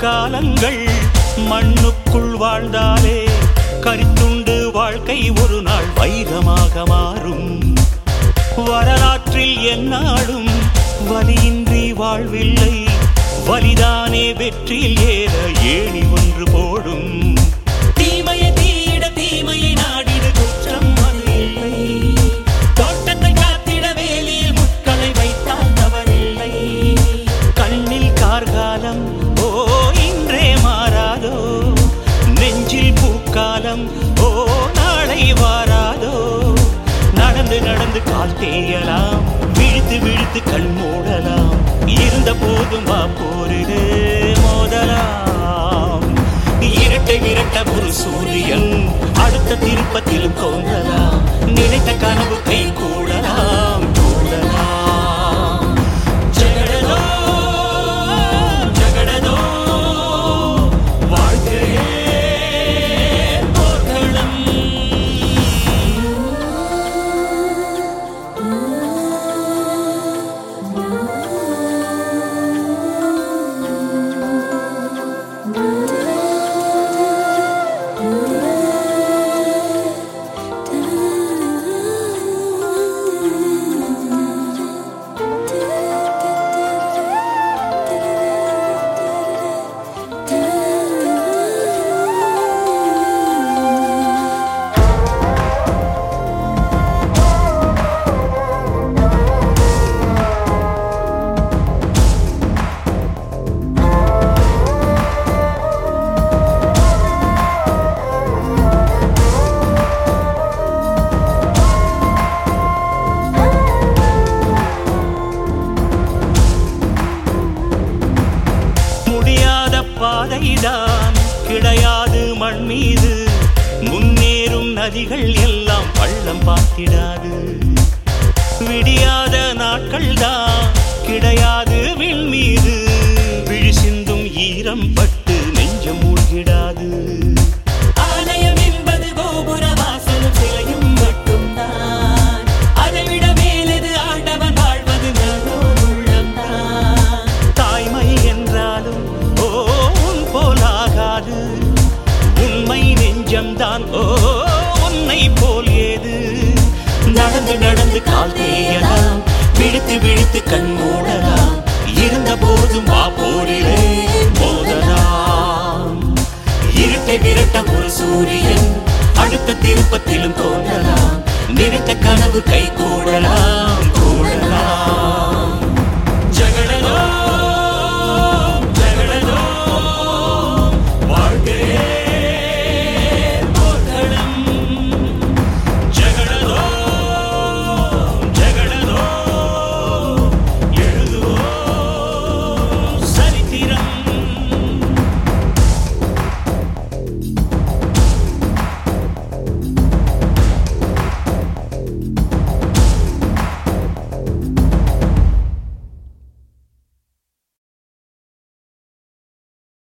காலங்கள் மண்ணுக்குள் வாழ்ந்தாலே கரித்துண்டு வாழ்க்கை ஒரு நாள் வைரமாக மாறும். வரலாற்றில் எந்நாளும் வலியின்றி வாழ்வில்லை, வலிதானே வெற்றியில் ஏற ஏணி ஒன்று போடும். தீமையை தீயிட தீமையை நாடிட குற்றம் அது இல்லை, தோட்டத்தை காத்திட வேலியில் முட்களை வைத்தால் தவறில்லை. கண்ணில் கார்காலம் ஓ இன்றே மாறாதோ, நெஞ்சில் பூக்காலம் ஓ நாளை வாராதோ. நடந்து நடந்து கால் தேயலாம், விழித்து விழித்து கண் மூடலாம், இருந்த போதும் வா போரிடு மோதலாம். இரட்டை விரட்ட ஒரு சூரியன் அடுத்த திருப்பத்திலும் தோன்றலாம், நினைத்த கனவு கை கூடலாம் கூடலாம். ஜகடதோ ஜகடதோ வாழ்க்கையே போர்க்களம். பாதைதான் கிடையாது மண் மீது, முன்னேறும் நதிகள் எல்லாம் பள்ளம் பார்த்திடாது. விடியாத நாட்கள் தான் கிடையாது விண் மீது, விழி சிந்தும் ஈரம் பட்டு நெஞ்சம் மூழ்கிடாது. ஆலயம் என்பது கோபுர வாசலும் சிலையும் மட்டும்தான், அதைவிட மேலது ஆண்டவன் வாழ்வது நல்லோர் உள்ளம்தான். தாய்மை என்றாலும் போலாகாது, உண்மை நெஞ்சம்தான் ஓ உன்னை போல் ஏது. நடந்து நடந்து கால் தேயலாம், விழித்து விழித்து கண் மூடலாம், இருந்த போதும் வா போரிலே மோதலாம். இருட்டை விரட்ட ஒரு சூரியன் அடுத்த திருப்பத்திலும் தோன்றலாம், நினைத்த கனவு கை கூடலாம்